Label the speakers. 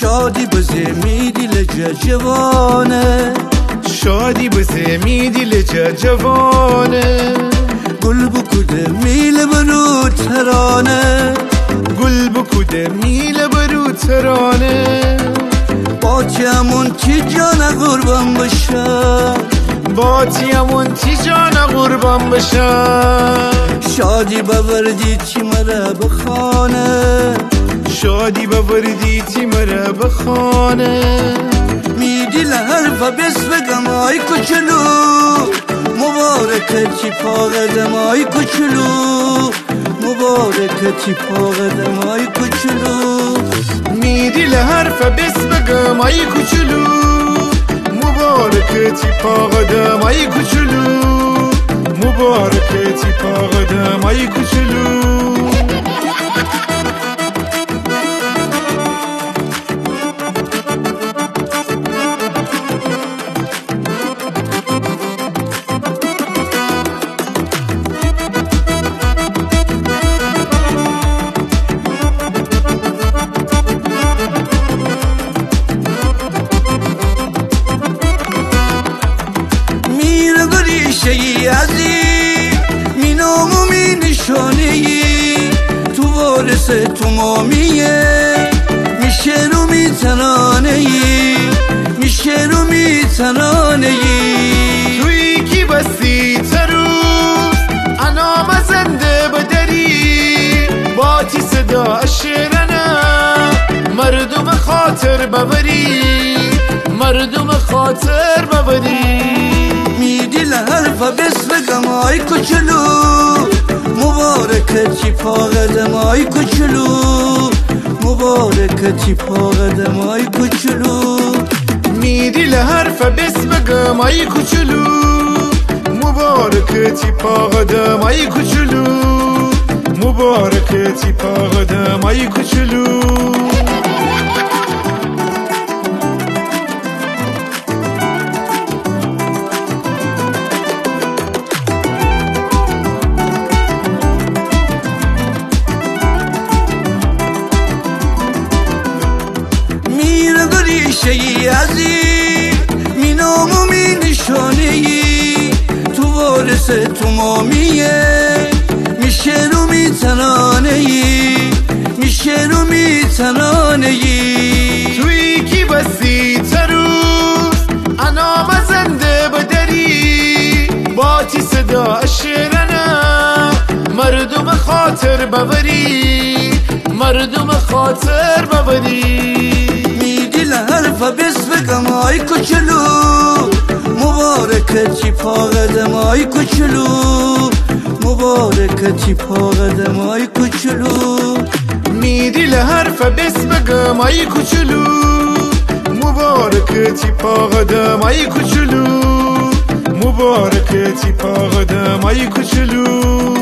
Speaker 1: شادی بزه میدیل جوانه،
Speaker 2: شادی بزه میدیل جوانه.
Speaker 1: گل بکوده میل برو ترانه،
Speaker 2: گل بکوده میل برو ترانه.
Speaker 1: باتیمون تی جان قربان بشه،
Speaker 2: باتیمون تی جان قربان بشه.
Speaker 1: شادی بوردی تی مرا بخانه،
Speaker 2: شادی بوردی تی مرا بخانه.
Speaker 1: میدیل حرف بس بگم آی کچلو، مبارکه تی پا قدم آی کچلو، مبارکه تی پا قدم آی کچلو.
Speaker 2: میدیل حرف بس بگم آی کچلو، مبارکه تی پا قدم آی کچلو، مبارکه تی پا قدم آی کچلو.
Speaker 1: شیعی ازی می نام و می نشانهی، تو وارث تو مامیه، می شعر و می ترانهی، می شعر و می ترانهی.
Speaker 2: توی کی بستی تروز انا مزنده بدری، باتی صدا شیرنه مردم خاطر ببری، مردم خاطر ببری.
Speaker 1: میدیل حرف بس بگم آی کچلو، مبارکه تی پا قدم آی کچلو، مبارکه تی پا قدم آی کچلو.
Speaker 2: میدیل حرف بس بگم آی کچلو، مبارکه تی پا قدم آی کچلو، مبارکه تی پا قدم آی کچلو.
Speaker 1: شیعی ازی می نام و می نشانهی، تو وارث تو مامیه، می شعر و می ترانهی، می شعر و می ترانهی.
Speaker 2: توی کی بستی تروز انا مزنده بدری، باتی صدا شیرنه مردم خاطر ببری، مردم خاطر ببری.
Speaker 1: حرف بس بگم آی کچلو، مبارکه تی پا قدم آی کچلو، مبارکه تی پا قدم آی کچلو.
Speaker 2: میدیل حرف بس بگم آی کچلو، مبارکه تی پا قدم آی کچلو، مبارکه تی پا قدم آی کچلو.